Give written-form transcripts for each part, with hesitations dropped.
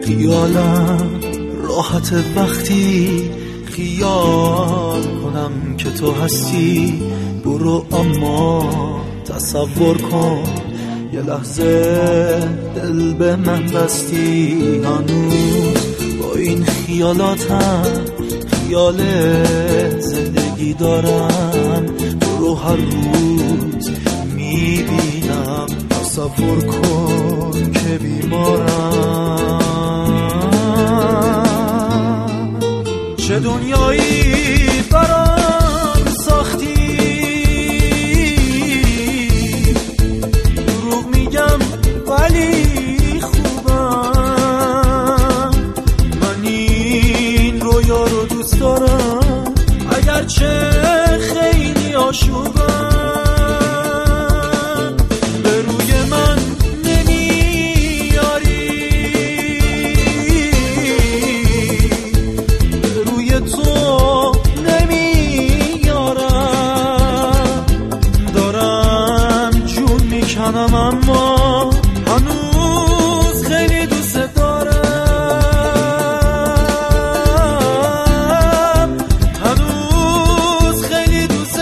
خیالم راحت وقتی خیال کنم که تو هستی. برو اما تصور کن یه لحظه دل به من بستی. هنوز با این خیالاتم خیال زندگی دارم. تو رو هر روز میبینم. تصور کن که بیمارم. چه دنیایی برام ساختی. دروغ میگم ولی خوبم. من این رویا رو دوست دارم اگرچه خیلی آشوبم. به روی من نمیاری، به روی تو نمیارم. دارم جون میکنم اما هنوز خیلی دوست دارم. هنوز خیلی دوست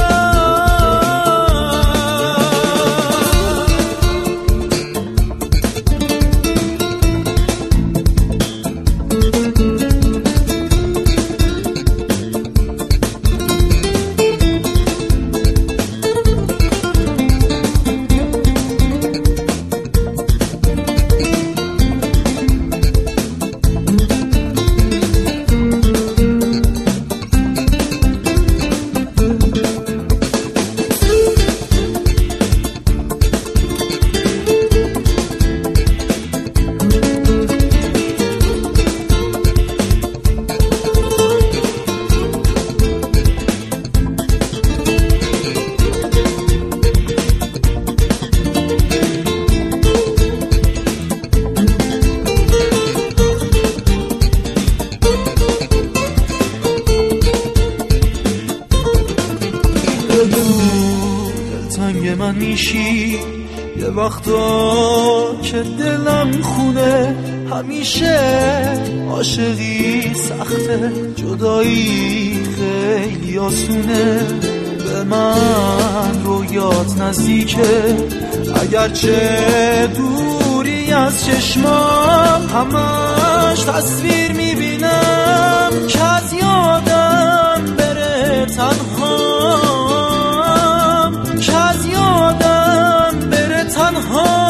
دلتنگ من میشی یه وقتا که دلم خونه. همیشه عاشقی سخته، جدایی خیلی آسونه. به من رویات نزدیکه اگرچه دوری از چشمام. همش تصویر میبینم که از یادم بره تنها. که از یادم بره تنها.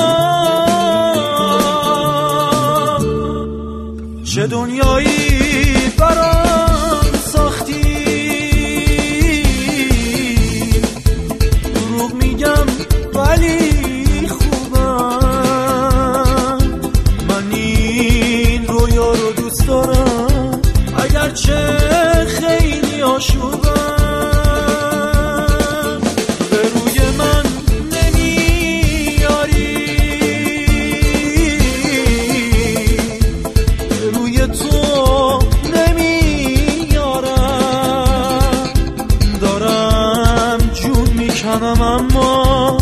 چه دنیایی برام ساختی. دروغ میگم ولی خوبم. من این رویا رو دوست دارم اگرچه خیلی آشوبم. اما